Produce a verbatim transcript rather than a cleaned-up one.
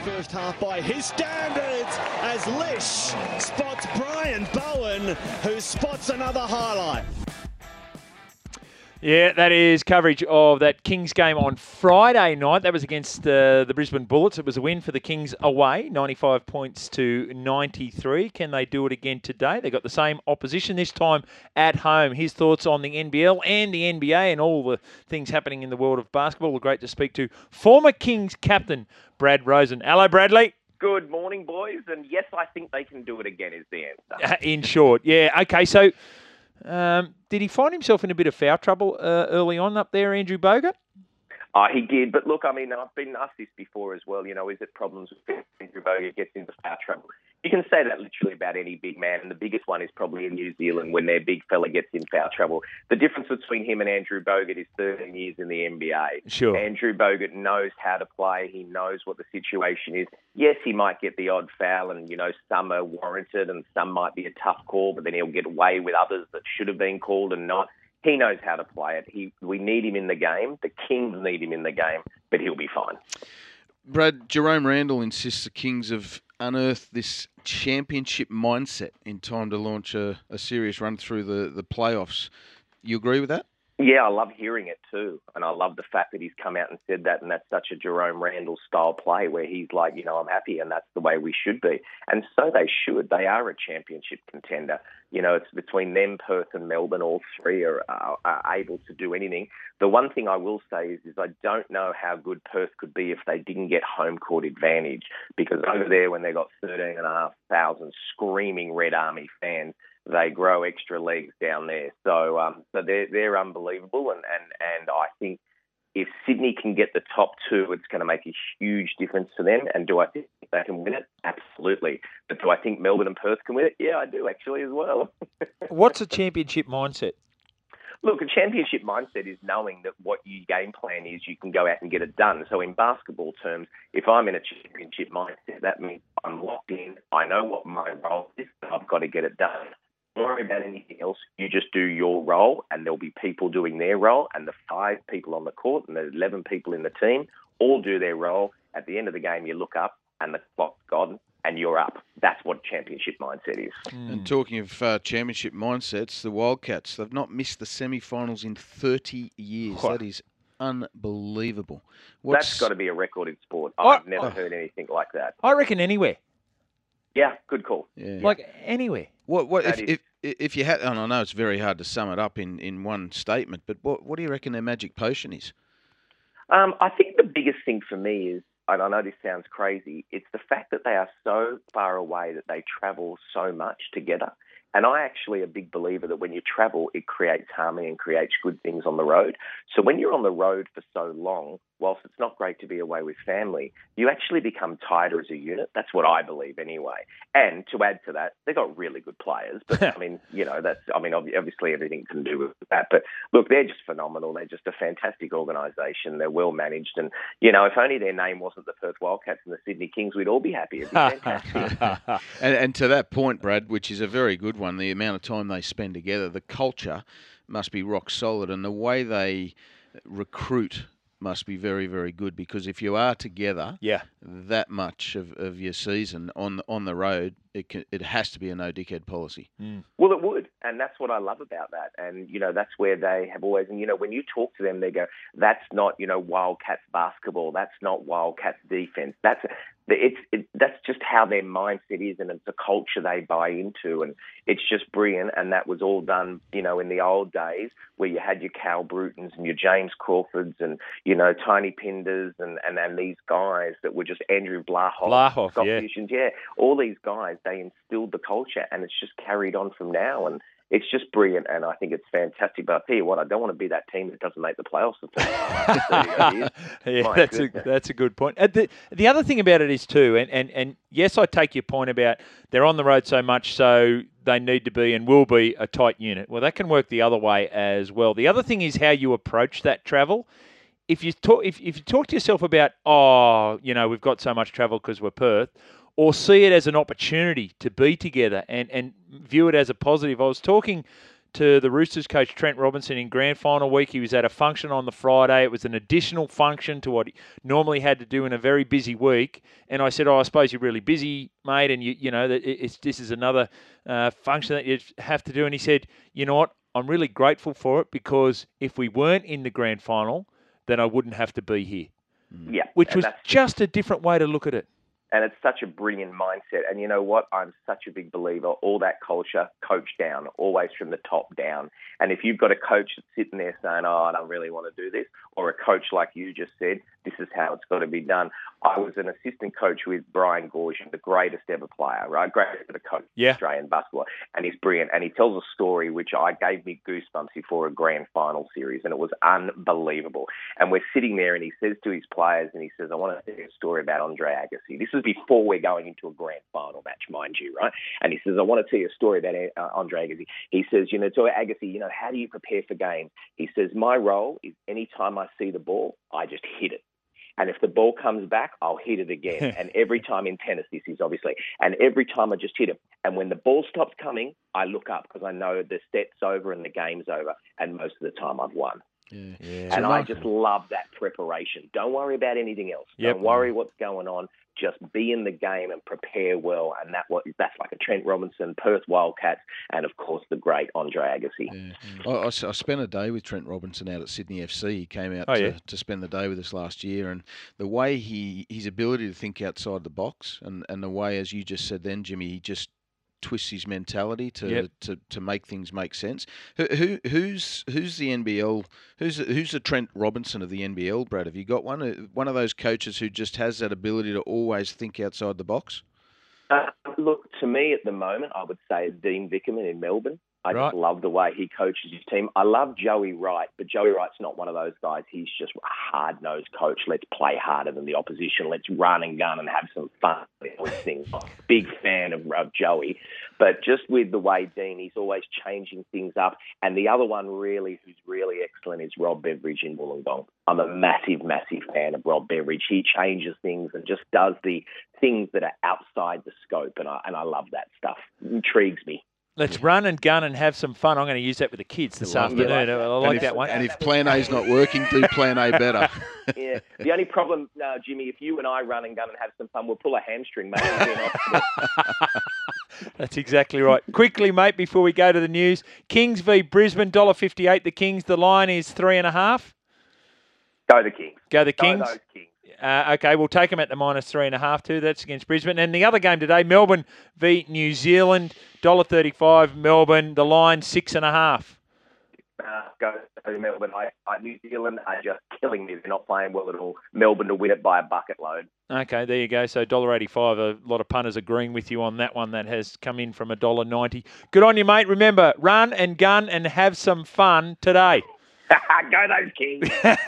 first half by his standards as Lish spots Brian Bowen, who spots another highlight. Yeah, that is coverage of that Kings game on Friday night. That was against uh, the Brisbane Bullets. It was a win for the Kings away, ninety-five points to ninety-three. Can they do it again today? They got the same opposition, this time at home. His thoughts on the N B L and the N B A and all the things happening in the world of basketball. We're great to speak to former Kings captain Brad Rosen. Hello, Bradley. Good morning, boys. And yes, I think they can do it again is the answer. In short, yeah. Okay, so... Um, did he find himself in a bit of foul trouble uh, early on up there, Andrew Bogut? Oh, he did. But look, I mean, I've been asked this before as well. You know, is it problems with Andrew Bogut gets into foul trouble? You can say that literally about any big man, and the biggest one is probably in New Zealand when their big fella gets in foul trouble. The difference between him and Andrew Bogut is thirteen years in the N B A. Sure. Andrew Bogut knows how to play. He knows what the situation is. Yes, he might get the odd foul, and, you know, some are warranted and some might be a tough call, but then he'll get away with others that should have been called and not. He knows how to play it. He, we need him in the game. The Kings need him in the game, but he'll be fine. Brad, Jerome Randall insists the Kings have unearthed this championship mindset in time to launch a, a serious run through the, the playoffs. You agree with that? Yeah, I love hearing it too. And I love the fact that he's come out and said that, and that's such a Jerome Randall style play where he's like, you know, I'm happy and that's the way we should be. And so they should. They are a championship contender. You know, it's between them, Perth and Melbourne. All three are, are, are able to do anything. The one thing I will say is, is I don't know how good Perth could be if they didn't get home court advantage, because over there when they got thirteen and a half thousand screaming Red Army fans, they grow extra legs down there. So um, so they're, they're unbelievable. And, and, and I think if Sydney can get the top two, it's going to make a huge difference to them. And do I think they can win it? Absolutely. But do I think Melbourne and Perth can win it? Yeah, I do actually as well. What's a championship mindset? Look, a championship mindset is knowing that what your game plan is, you can go out and get it done. So in basketball terms, if I'm in a championship mindset, that means I'm locked in. I know what my role is. I've got to get it done. Don't worry about anything else. You just do your role, and there'll be people doing their role, and the five people on the court and the eleven people in the team all do their role. At the end of the game, you look up, and the clock's gone, and you're up. That's what championship mindset is. Mm. And talking of uh, championship mindsets, the Wildcats, they've not missed the semi-finals in thirty years. What? That is unbelievable. What's... That's got to be a record in sport. I, I've never oh. heard anything like that. I reckon anywhere. Yeah, good call. Yeah. Like anywhere. What? What? If, if if you had, and I know it's very hard to sum it up in, in one statement, but what what do you reckon their magic potion is? Um, I think the biggest thing for me is, and I know this sounds crazy, it's the fact that they are so far away that they travel so much together. And I actually a big believer that when you travel, it creates harmony and creates good things on the road. So when you're on the road for so long, whilst it's not great to be away with family, you actually become tighter as a unit. That's what I believe anyway. And to add to that, they've got really good players. But, I mean, you know, that's, I mean, obviously everything can do with that. But, look, they're just phenomenal. They're just a fantastic organisation. They're well managed. And, you know, if only their name wasn't the Perth Wildcats and the Sydney Kings, we'd all be happy. It'd be fantastic. and, and to that point, Brad, which is a very good one, the amount of time they spend together, the culture must be rock solid, and the way they recruit must be very, very good, because if you are together yeah. that much of, of your season on on the road, it can, it has to be a no-dickhead policy. Mm. Well, it would, and that's what I love about that. And, you know, that's where they have always, and, you know, when you talk to them, they go, that's not, you know, Wildcats basketball, that's not Wildcats defence, that's it's it, that's just how their mindset is, and it's a culture they buy into, and it's just brilliant. And that was all done, you know, in the old days where you had your Cal Brutons and your James Crawfords and, you know, Tiny Pinders and, and, and these guys that were just Andrew Blahoff, Blahoff Scott yeah. Fusions, yeah, all these guys, they instilled the culture, and it's just carried on from now. And it's just brilliant, and I think it's fantastic. But I tell you what, I don't want to be that team that doesn't make the playoffs. yeah, that's a, that's a good point. Uh, the, the other thing about it is too, and, and, and yes, I take your point about they're on the road so much, so they need to be and will be a tight unit. Well, that can work the other way as well. The other thing is how you approach that travel. If you talk, if, if you talk to yourself about, oh, you know, we've got so much travel because we're Perth, or see it as an opportunity to be together and, and view it as a positive. I was talking to the Roosters coach Trent Robinson in grand final week. He was at a function on the Friday. It was an additional function to what he normally had to do in a very busy week. And I said, oh, I suppose you're really busy, mate, and you you know that it's this is another uh, function that you have to do. And he said, you know what, I'm really grateful for it, because if we weren't in the grand final, then I wouldn't have to be here. Yeah, Which was just a different way to look at it. And it's such a brilliant mindset. And you know what? I'm such a big believer. All that culture, coach down, always from the top down. And if you've got a coach that's sitting there saying, oh, I don't really want to do this, or a coach like you just said, this is how it's got to be done. I was an assistant coach with Brian Goorjian, the greatest ever player, right? Greatest ever coach yeah. in Australian basketball. And he's brilliant. And he tells a story which I gave me goosebumps before a grand final series. And it was unbelievable. And we're sitting there and he says to his players, and he says, I want to tell you a story about Andre Agassi. This is before we're going into a grand final match, mind you, right? And he says, I want to tell you a story about uh, Andre Agassi. He says, you know, to Agassi, you know, how do you prepare for games? He says, my role is anytime I see the ball, I just hit it. And if the ball comes back, I'll hit it again. And every time in tennis, this is obviously, and every time I just hit it. And when the ball stops coming, I look up because I know the set's over and the game's over. And most of the time I've won. Yeah. Yeah. And I just love that preparation. Don't worry about anything else. Yep. Don't worry what's going on. Just be in the game and prepare well. And that what that's like a Trent Robinson, Perth Wildcats, and of course the great Andre Agassi. Yeah. I, I, I spent a day with Trent Robinson out at Sydney F C. He came out oh, to, yeah. to spend the day with us last year, and the way he his ability to think outside the box, and, and the way, as you just said then, Jimmy, he just twists his mentality to, yep. to, to make things make sense. Who, who who's who's the N B L? Who's who's the Trent Robinson of the N B L, Brad? Have you got one? One of those coaches who just has that ability to always think outside the box? Uh, look, to me at the moment, I would say Dean Vickerman in Melbourne. I right. just love the way he coaches his team. I love Joey Wright, but Joey Wright's not one of those guys. He's just a hard-nosed coach. Let's play harder than the opposition. Let's run and gun and have some fun with things. Big fan of, of Joey. But just with the way Dean, he's always changing things up. And the other one really, who's really excellent, is Rob Beveridge in Wollongong. I'm a massive, massive fan of Rob Beveridge. He changes things and just does the things that are outside the scope. And I, and I love that stuff. It intrigues me. Let's run and gun and have some fun. I'm going to use that with the kids this I afternoon. like I that. like if, that one. And if Plan A's not working, do Plan A better. Yeah. The only problem, uh, Jimmy, if you and I run and gun and have some fun, we'll pull a hamstring, mate. That's exactly right. Quickly, mate, before we go to the news, Kings v Brisbane, one dollar fifty-eight. The Kings. The line is three and a half. Go the Kings. Go the Go Kings. those Kings. Uh, okay, we'll take them at the minus three and a half too. That's against Brisbane. And the other game today, Melbourne v New Zealand, one dollar thirty-five. Melbourne. The line six and a half. Uh, go to Melbourne. I, I, New Zealand are just killing me. They're not playing well at all. Melbourne to win it by a bucket load. Okay, there you go. So one dollar eighty-five. A lot of punters agreeing with you on that one. That has come in from one dollar ninety. Good on you, mate. Remember, run and gun and have some fun today. Go those Kings.